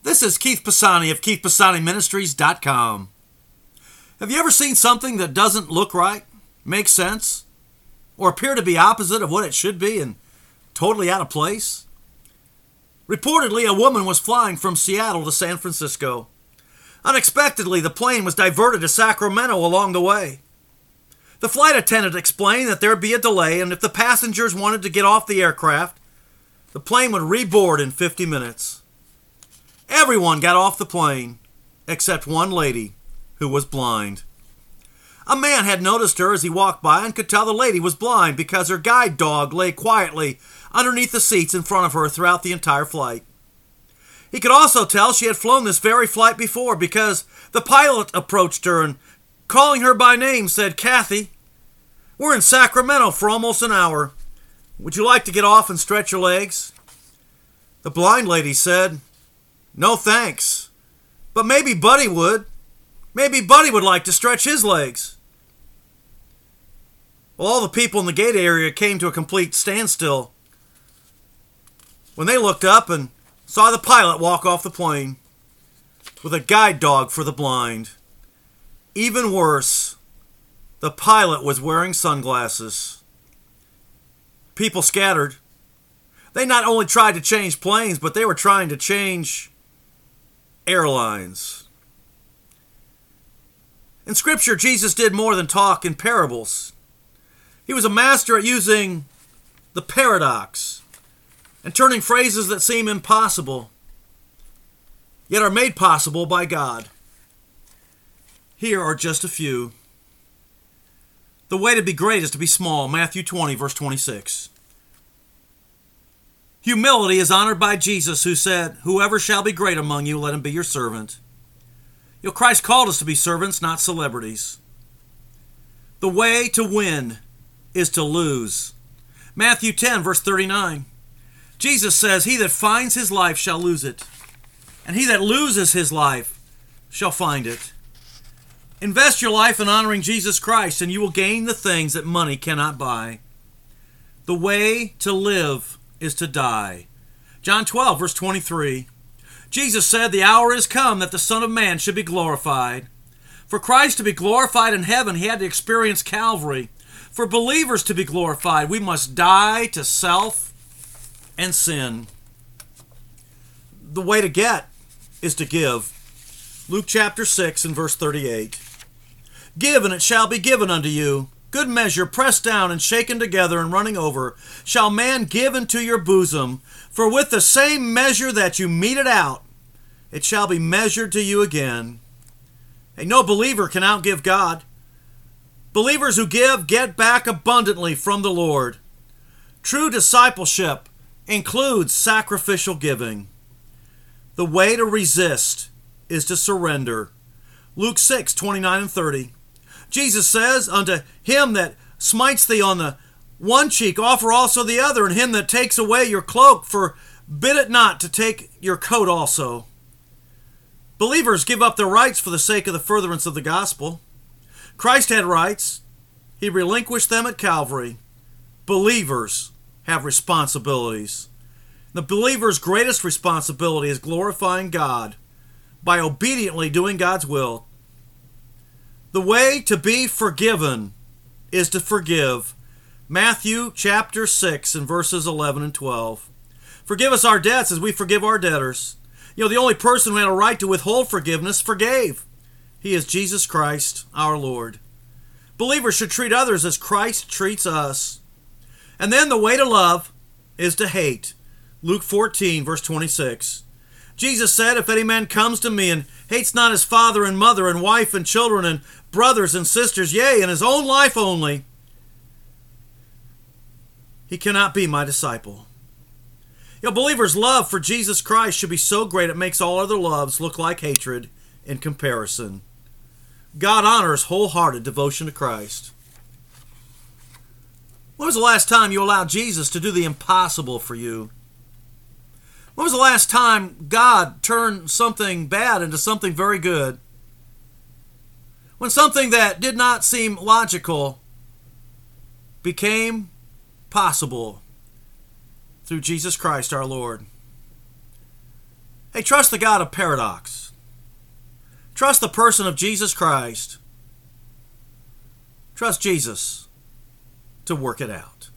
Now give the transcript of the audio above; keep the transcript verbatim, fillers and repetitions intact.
This is Keith Pisani of Keith Pisani Ministries dot com. Have you ever seen something that doesn't look right, make sense, or appear to be opposite of what it should be and totally out of place? Reportedly, a woman was flying from Seattle to San Francisco. Unexpectedly, the plane was diverted to Sacramento along the way. The flight attendant explained that there would be a delay, and if the passengers wanted to get off the aircraft, the plane would reboard in fifty minutes. Everyone got off the plane, except one lady who was blind. A man had noticed her as he walked by and could tell the lady was blind because her guide dog lay quietly underneath the seats in front of her throughout the entire flight. He could also tell she had flown this very flight before because the pilot approached her and, calling her by name, said, "Kathy, we're in Sacramento for almost an hour. Would you like to get off and stretch your legs?" The blind lady said, "No thanks, but maybe Buddy would. Maybe Buddy would like to stretch his legs." Well, all the people in the gate area came to a complete standstill when they looked up and saw the pilot walk off the plane with a guide dog for the blind. Even worse, the pilot was wearing sunglasses. People scattered. They not only tried to change planes, but they were trying to change airlines. In Scripture, Jesus did more than talk in parables. He was a master at using the paradox and turning phrases that seem impossible, yet are made possible by God. Here are just a few. The way to be great is to be small. Matthew twenty, verse twenty-six. Humility is honored by Jesus, who said, "Whoever shall be great among you, let him be your servant." You know, Christ called us to be servants, not celebrities. The way to win is to lose. Matthew ten, verse thirty-nine. Jesus says, "He that finds his life shall lose it, and he that loses his life shall find it." Invest your life in honoring Jesus Christ, and you will gain the things that money cannot buy. The way to live is to die. John twelve, verse twenty-three. Jesus said, "The hour is come that the Son of Man should be glorified." For Christ to be glorified in heaven, he had to experience Calvary. For believers to be glorified, we must die to self and sin. The way to get is to give. Luke chapter six and verse thirty-eight. "Give, and it shall be given unto you. Good measure, pressed down and shaken together and running over, shall man give into your bosom. For with the same measure that you mete it out, it shall be measured to you again." Hey, no believer can outgive God. Believers who give get back abundantly from the Lord. True discipleship includes sacrificial giving. The way to resist is to surrender. Luke six, twenty-nine and thirty. Jesus says, "Unto him that smites thee on the one cheek, offer also the other, and him that takes away your cloak, forbid it not to take your coat also." Believers give up their rights for the sake of the furtherance of the gospel. Christ had rights. He relinquished them at Calvary. Believers have responsibilities. The believer's greatest responsibility is glorifying God by obediently doing God's will. The way to be forgiven is to forgive. Matthew chapter six and verses eleven and twelve. "Forgive us our debts as we forgive our debtors." You know, the only person who had a right to withhold forgiveness forgave. He is Jesus Christ, our Lord. Believers should treat others as Christ treats us. And then the way to love is to hate. Luke fourteen, verse twenty-six. Jesus said, "If any man comes to me and hates not his father and mother and wife and children and brothers and sisters, yea, and his own life only, he cannot be my disciple." You know, believers' love for Jesus Christ should be so great it makes all other loves look like hatred in comparison. God honors wholehearted devotion to Christ. When was the last time you allowed Jesus to do the impossible for you? When was the last time God turned something bad into something very good? When something that did not seem logical became possible through Jesus Christ our Lord. Hey, trust the God of paradox. Trust the person of Jesus Christ. Trust Jesus to work it out.